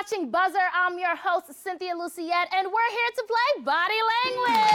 matching buzzer. I'm your host, Cynthia Luciette, and we're here to play Body Language.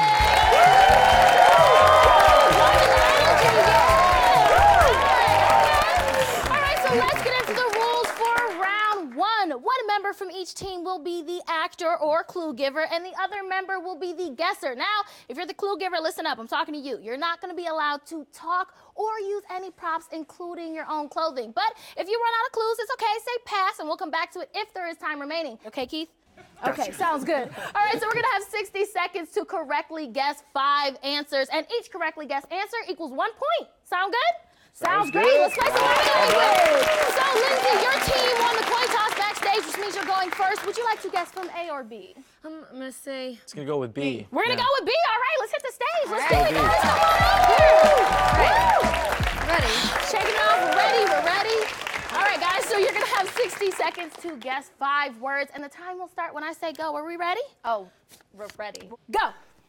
All right, so let's get into the rules for round one. One member from each team will be the actor or clue giver, and the other member will be the guesser. Now, if you're the clue giver, listen up. I'm talking to you. You're not going to be allowed to talk or use any props, including your own clothing. But if you run out of clues, it's okay. Say pass, and we'll come back to it if there is time remaining. Okay, Keith? Okay, sounds good. All right, so we're gonna have 60 seconds to correctly guess 5 answers, and each correctly guessed answer equals 1 point. Sound good? Sounds great. Let's play some Body Language. So, Lindsay, your team won the coin toss backstage, which means you're going first. Would you like to guess from A or B? I'm gonna say. It's gonna go with B. We're gonna go with B. All right, let's hit the stage. Let's do it, B. guys. Come on up here. Ready. Shaking it off. We're ready. We're ready. All right, guys, so you're gonna have 60 seconds to guess 5 words, and the time will start when I say go. Are we ready? Oh, we're ready. Go.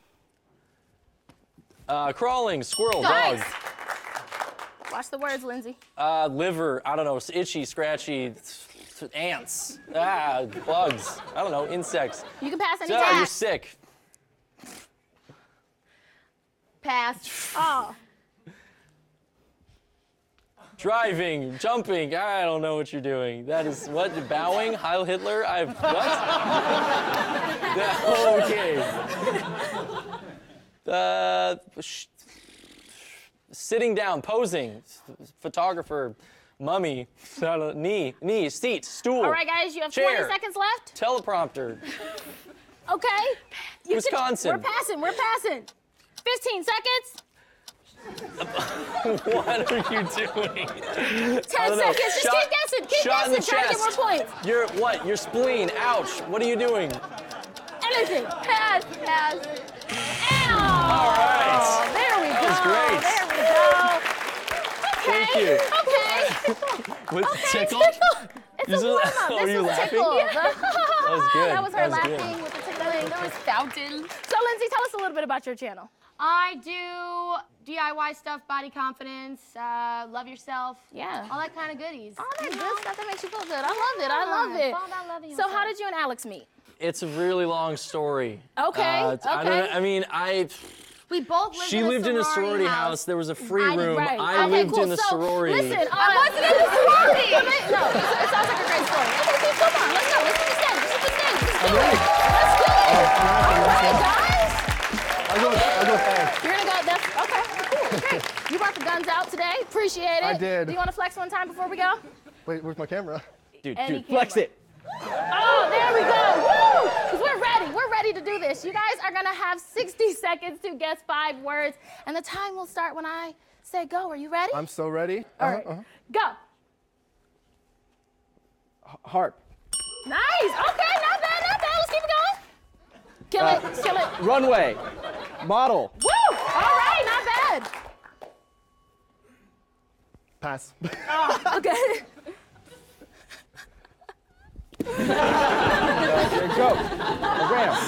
Crawling, squirrel, Nice. dog. Watch the words, Lindsay. Liver, I don't know, itchy, scratchy, ants, bugs, I don't know, insects. You can pass any You're time. sick. Pass. Oh. Driving, jumping, I don't know what you're doing. That is, what, bowing, Heil Hitler? What? Okay. Sitting down, posing, photographer, mummy, knee, seat, stool. All right, guys, you have chair, 20 seconds left. Teleprompter. Okay. Wisconsin. We're passing. 15 seconds. What are you doing? 10 seconds. Just keep guessing. Keep Shot in the guessing. Try to get more chest. points. Your what? Your spleen. Ouch. What are you doing? Anything. Pass. Pass. Ow. All right. There we go. That was great. There we go. Okay. Thank you. Okay. Was it tickle? It's a warm-up. Oh, This you was laughing? tickle. That was good. That was her That was good. laughing with the tickling. There was fountain. So, Lindsay, tell us a little bit about your channel. I do DIY stuff, body confidence, love yourself. Yeah. All that kind of goodies. All that good stuff that makes you feel good. I love it. I love it. It's all about loving So, yourself. how did you and Alex meet? It's a really long story. Okay. I mean, We both lived she lived in a sorority house. There was a free room. Right. I Okay, lived cool. in the So, sorority. Listen, I wasn't in the sorority. No, it sounds like a great story. Okay, Keith, come on, let's go. Let's hit the stage. Let's hit the stage. Let's do it. Let's do it. All right, guys. I'll go fast. You're gonna go. That's okay. Cool. Great. You brought the guns out today. Appreciate it. I did. Do you want to flex one time before we go? Wait, where's my camera? Dude, Any flex camera. it. Oh, there we go. Woo! 'Cause we're ready. We're ready to do this. You guys are gonna have 60 seconds to guess 5 words, and the time will start when I say go. Are you ready? I'm so ready. All right. Go. Harp. Nice. Okay, not bad, not bad. Let's keep it going. Kill it, kill it. Runway. Model. Woo! All right, not bad. Pass. Okay. Go. Ram.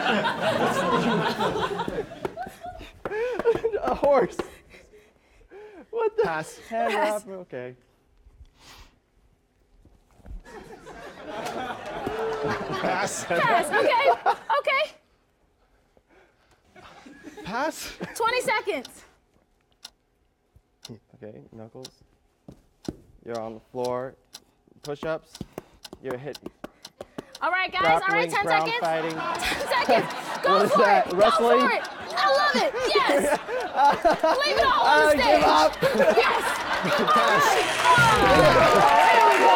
A horse. What the? Pass. Pass. Okay. Pass. Pass. Okay. Okay. Pass. 20 seconds. Okay, knuckles. You're on the floor. Push-ups. You're hitting. All right, guys. All right, 10 ground seconds. fighting. 10 seconds. Go What is for that? it. Wrestling? Go for it. I love it. Yes. Leave it all on the stage. Give up. Yes. Pass. There we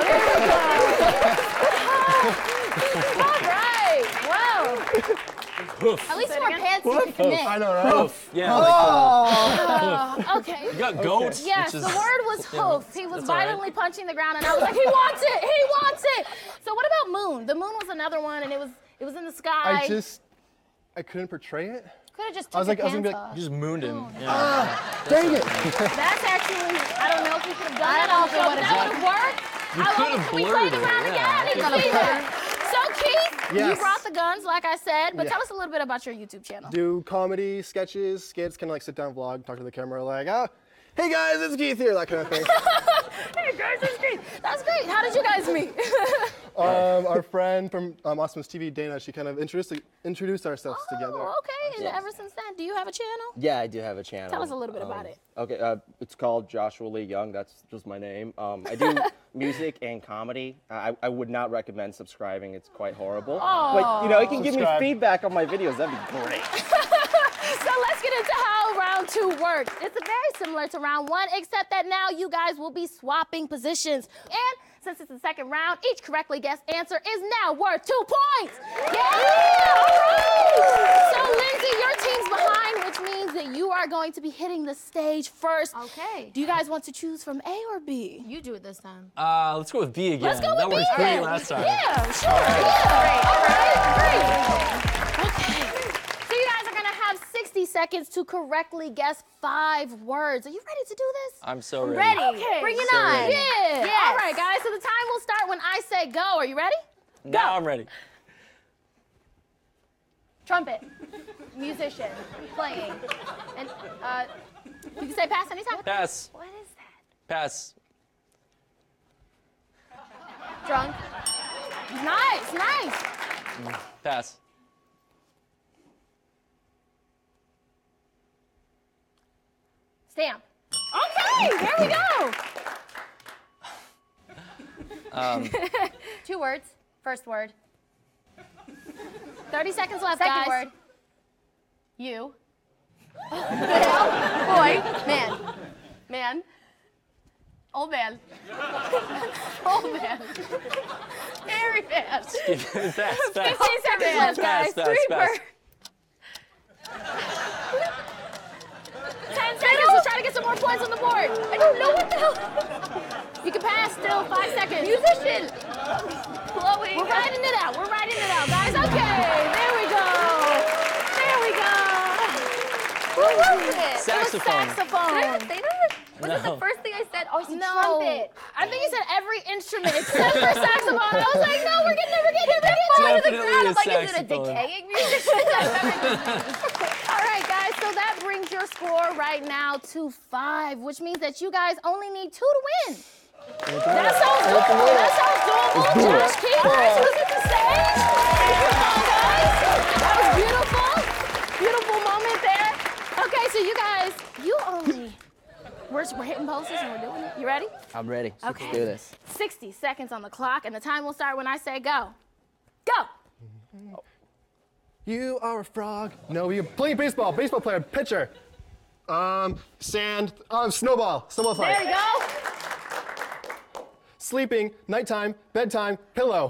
go. All right. Wow. At least you wore pants so you could commit. I know, right? Yeah. Okay. You got goat. Yes, which the is- word was hoof. He was That's all right. violently punching the ground, and I was like, he wants it. He wants it. So what about moon? The moon was another one, and it was in the sky. I couldn't portray it. Could have just I took was your gonna be pants like, off. You just mooned him. Yeah. Dang it. That's actually, I don't know if we could have done I that. don't know if it That would've would have worked. You I could love it. have Can we play blurred the it, round yeah. again? I need to see that. So Keith, you Yes. brought the guns, like I said, but Yeah. tell us a little bit about your YouTube channel. Do comedy, sketches, skits, kind of like sit down vlog, talk to the camera like, hey guys, it's Keith here, that kind of thing. Hey guys, that's great. That's great. How did you guys meet? Our friend from Awesomeness TV, Dana, she kind of introduced ourselves together. Oh, okay. And ever since then, do you have a channel? Yeah, I do have a channel. Tell us a little bit about it. Okay, it's called Joshua Lee Young. That's just my name. I do music and comedy. I would not recommend subscribing. It's quite horrible. But, you know, you can give me Subscribe. feedback on my videos. That'd be great. So let's get into how round 2 works. It's very similar to round 1, except that now you guys will be swapping positions. And since it's the second round, each correctly guessed answer is now worth 2 points. Yeah! All right! So Lindsay, your team's behind, which means that you are going to be hitting the stage first. Okay. Do you guys want to choose from A or B? You do it this time. Let's go with B again. Let's go with that B worked great then. last time. Yeah, sure. Yeah. All right, great. Okay. So you guys are gonna have 60 seconds to correctly guess 5 words. Are you ready to do this? I'm so ready. Ready. Okay. Bring it So on. ready. Yeah. Yes. All right, guys. So the time will start when I say go. Are you ready? Now I'm ready. Trumpet. Musician. Playing. And, You can say pass anytime. Pass. what is that? Pass. Drunk. Nice, nice. Pass. Stamp. Okay, there we go. 2 words. First word. 30 seconds left, Second guys. word. You. Boy. Man. Man. Old man. Old man. Hairy man. Pass. Pass. 15 seconds left, guys. Pass. Pass. 10 seconds. Let's try to get some more points on the board. I don't know what the hell. You can pass still. 5 seconds. Musician. Blowing. We're writing it out. We're writing it out, guys. Okay, there we go. There we go. What was it? Saxophone. Saxophone. Did I say that? Was it No. the first thing I said? Oh, I said No. trumpet. I think you said every instrument except for saxophone. I was like, no, we're getting it. Fall to the Definitely ground. a I'm like, is it a saxophone. decaying musician? All right, guys, so that brings your score right now to 5, which means that you guys only need 2 to win. That sounds doable. That sounds doable. Josh King, guys, who's at the stage? Come on, guys. That was beautiful. Beautiful moment there. Okay, so you guys, we're hitting posters and we're doing it. You ready? I'm ready. Okay. Let's do this. 60 seconds on the clock, and the time will start when I say go. Go. You are a frog. No, you're playing baseball. Baseball player, pitcher. Sand. Snowball. Snowball There fight. you go. Sleeping. Nighttime. Bedtime. Pillow.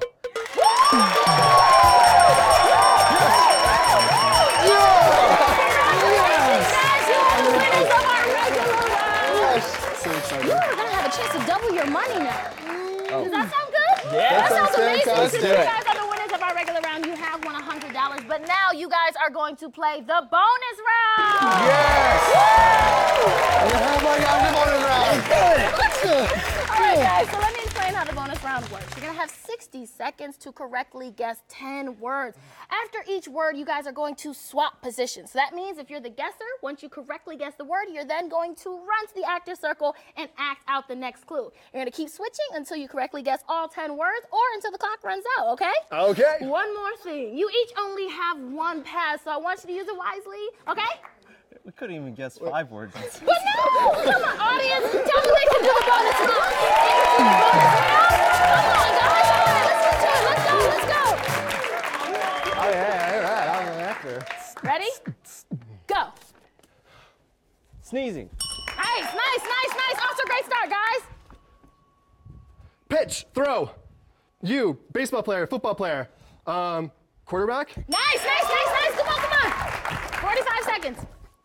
Guys, you are the winners of our regular round. So excited. You are gonna have a chance to double your money now. Does that sound good? Yeah. That That sounds sounds amazing. fantastic. Since you guys are the winners of our regular round, you have won $100. But now you guys are going to play the bonus round. Yes! Oh my God, the bonus round. All right, guys, so let me explain how the bonus round works. You're gonna have 60 seconds to correctly guess 10 words. After each word, you guys are going to swap positions. So that means if you're the guesser, once you correctly guess the word, you're then going to run to the actor circle and act out the next clue. You're gonna keep switching until you correctly guess all 10 words or until the clock runs out, okay? Okay. One more thing. You each only have 1 pass, so I want you to use it wisely, okay? We couldn't even guess 5 words. But no! Come on, audience! Tell me they can do the bonus round! They can do the bonus round! Come on, guys! All right, let's get to it. Let's go, let's go! Oh, yeah, all right. I'll go after. Ready? Go! Sneezing. Nice, nice, nice, nice! Off to a great start, guys! Pitch. Throw. You. Baseball player. Football player. Quarterback. Nice, nice, nice, nice! Come on, come on! 45 seconds.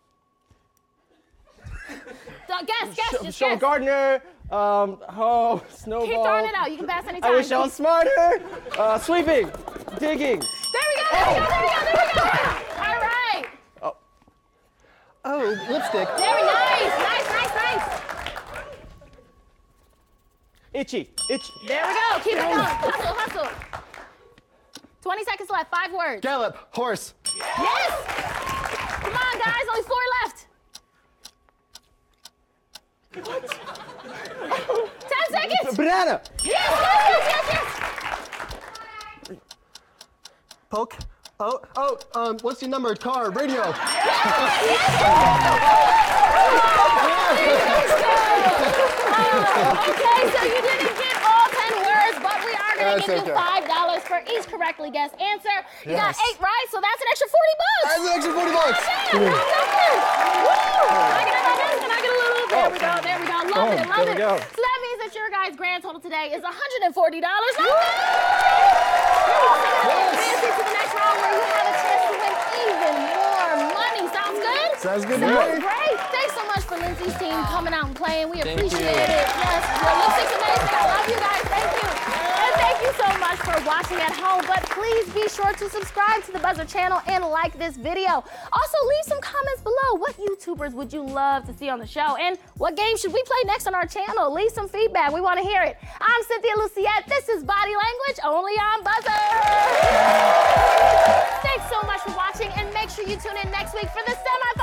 Guess, just Sean guess. Gardner. Snowball. Keep throwing it out. You can pass anytime. I wish I was smarter. Sweeping. Digging. There we go, there we go, there we go, there we go! All right! Oh, lipstick. Very nice, nice, nice, nice! Itchy. Itch. There we go. Keep it going. Hustle, hustle. 20 seconds left. 5 words. Gallop. Horse. Yes! Come on, guys. Only 4 left. What? 10 seconds. Banana. Yes, yes, yes, yes, yes. Poke. What's your number? Car, radio. Okay, so you didn't get all 10 words, but we are going to give you $5 for each correctly guessed answer. You got 8 right, so that's an extra $40. That's an extra $40. Can I get a little? There we go. Love it. There we go. So that means that your guys' grand total today is $140. Not bad. To the next round where you have a chance to win even more money. Sounds good? Sounds good to Sounds me. great. Thanks so much for Lindsay's team coming out and playing. We Thank appreciate you. it. Yes, your lip sync's amazing. I love you guys. Thank you. And thank you so much for watching at home. But please be sure to subscribe to the Buzzer channel and like this video. Also, leave some comments below. What YouTubers would you love to see on the show? And what game should we play next on our channel? Leave some feedback. We want to hear it. I'm Cynthia Luciette. This is Body Language, only on Buzzer. Thanks so much for watching, and make sure you tune in next week for the semifinals.